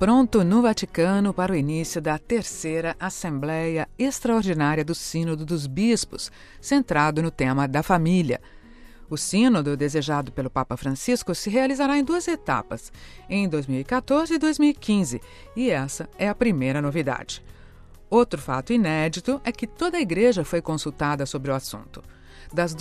pronto no Vaticano para o início da terceira Assembleia Extraordinária do Sínodo dos Bispos, centrado no tema da família. O sínodo, desejado pelo Papa Francisco, se realizará em 2 etapas, em 2014 e 2015, e essa é a primeira novidade. Outro fato inédito é que toda a Igreja foi consultada sobre o assunto. Das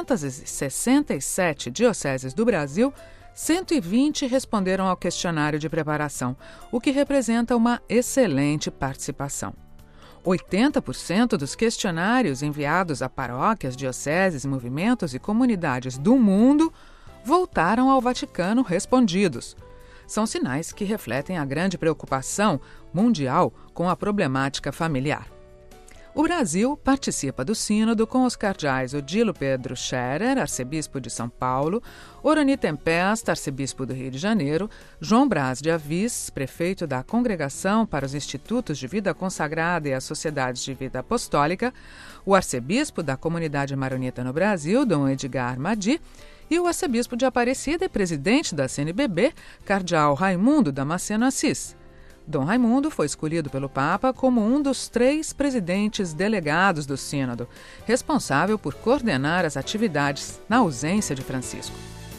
267 dioceses do Brasil, 120 responderam ao questionário de preparação, o que representa uma excelente participação. 80% dos questionários enviados a paróquias, dioceses, movimentos e comunidades do mundo voltaram ao Vaticano respondidos. São sinais que refletem a grande preocupação mundial com a problemática familiar. O Brasil participa do sínodo com os cardeais Odilo Pedro Scherer, arcebispo de São Paulo, Orani Tempesta, arcebispo do Rio de Janeiro, João Braz de Avis, prefeito da Congregação para os Institutos de Vida Consagrada e as Sociedades de Vida Apostólica, o arcebispo da Comunidade Maronita no Brasil, Dom Edgar Madi, e o arcebispo de Aparecida e presidente da CNBB, cardeal Raimundo Damasceno Assis. Dom Raimundo foi escolhido pelo Papa como um dos 3 presidentes delegados do Sínodo, responsável por coordenar as atividades na ausência de Francisco.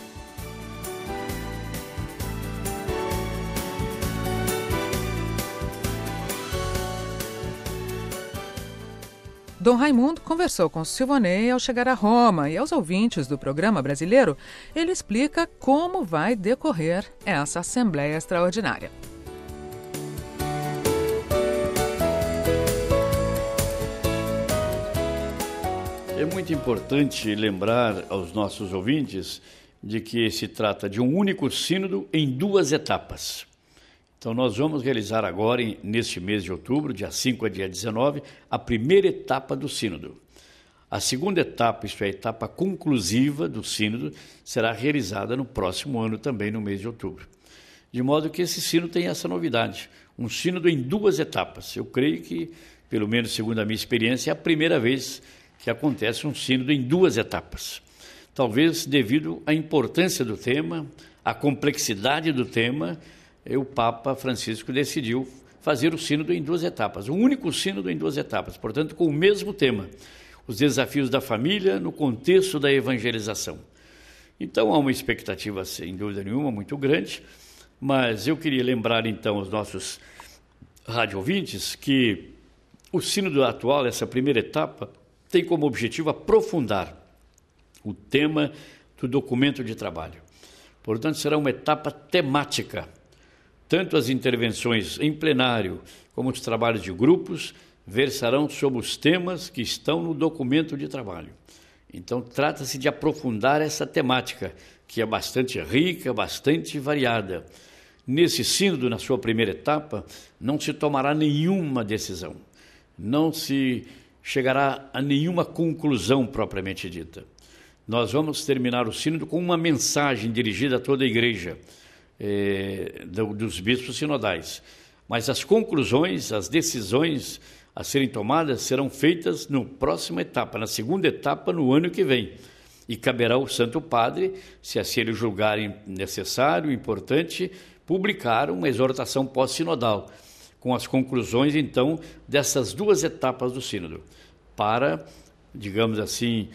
Dom Raimundo conversou com Silvonei ao chegar a Roma e aos ouvintes do programa brasileiro, ele explica como vai decorrer essa Assembleia Extraordinária. É muito importante lembrar aos nossos ouvintes de que se trata de um único sínodo em 2 etapas. Então nós vamos realizar agora, neste mês de outubro, dia 5 a dia 19, a primeira etapa do sínodo. A segunda etapa, isto é, a etapa conclusiva do sínodo, será realizada no próximo ano também, no mês de outubro. De modo que esse sínodo tem essa novidade, um sínodo em 2 etapas. Eu creio que, pelo menos segundo a minha experiência, é a primeira vez que acontece um sínodo em 2 etapas. Talvez devido à importância do tema, à complexidade do tema, o Papa Francisco decidiu fazer o sínodo em 2 etapas, um único sínodo em 2 etapas, portanto com o mesmo tema, os desafios da família no contexto da evangelização. Então há uma expectativa, sem dúvida nenhuma, muito grande, mas eu queria lembrar então aos nossos rádio-ouvintes que o sínodo atual, essa primeira etapa, tem como objetivo aprofundar o tema do documento de trabalho. Portanto, será uma etapa temática. Tanto as intervenções em plenário como os trabalhos de grupos versarão sobre os temas que estão no documento de trabalho. Então, trata-se de aprofundar essa temática, que é bastante rica, bastante variada. Nesse sínodo, na sua primeira etapa, não se tomará nenhuma decisão, não se chegará a nenhuma conclusão propriamente dita. Nós vamos terminar o sínodo com uma mensagem dirigida a toda a Igreja, dos bispos sinodais. Mas as conclusões, as decisões a serem tomadas serão feitas na próxima etapa, na segunda etapa, no ano que vem. E caberá ao Santo Padre, se assim ele julgarem necessário, importante, publicar uma exortação pós-sinodal, com as conclusões, então, dessas 2 etapas do sínodo, para, digamos assim,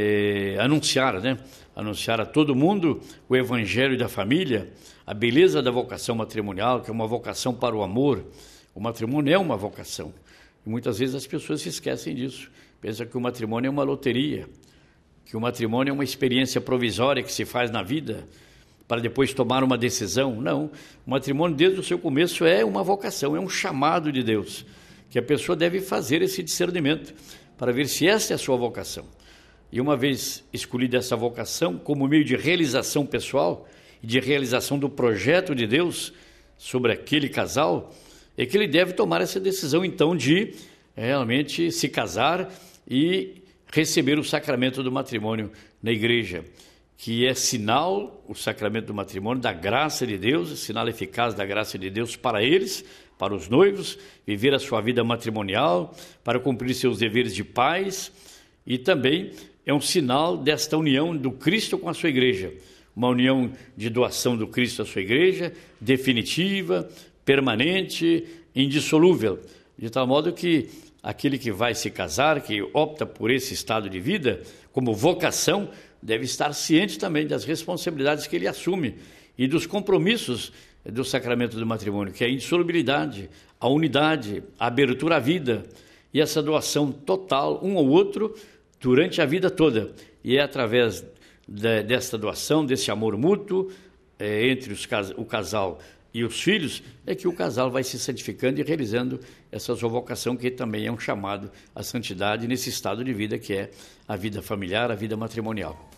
anunciar a todo mundo o evangelho da família, a beleza da vocação matrimonial, que é uma vocação para o amor. O matrimônio é uma vocação. E muitas vezes as pessoas se esquecem disso. Pensam que o matrimônio é uma loteria, que o matrimônio é uma experiência provisória que se faz na vida, para depois tomar uma decisão. Não, o matrimônio desde o seu começo é uma vocação, é um chamado de Deus, que a pessoa deve fazer esse discernimento, para ver se essa é a sua vocação. E uma vez escolhida essa vocação, como meio de realização pessoal e de realização do projeto de Deus sobre aquele casal, é que ele deve tomar essa decisão, então, de realmente se casar e receber o sacramento do matrimônio na igreja, que é sinal, o sacramento do matrimônio, da graça de Deus, sinal eficaz da graça de Deus para eles, para os noivos, viver a sua vida matrimonial, para cumprir seus deveres de pais, e também é um sinal desta união do Cristo com a sua igreja, uma união de doação do Cristo à sua igreja, definitiva, permanente, indissolúvel, de tal modo que aquele que vai se casar, que opta por esse estado de vida como vocação, deve estar ciente também das responsabilidades que ele assume e dos compromissos do sacramento do matrimônio, que é a indissolubilidade, a unidade, a abertura à vida e essa doação total um ao outro durante a vida toda. E é através desta doação, desse amor mútuo entre o casal e os filhos, é que o casal vai se santificando e realizando essa sua vocação, que também é um chamado à santidade nesse estado de vida que é a vida familiar, a vida matrimonial.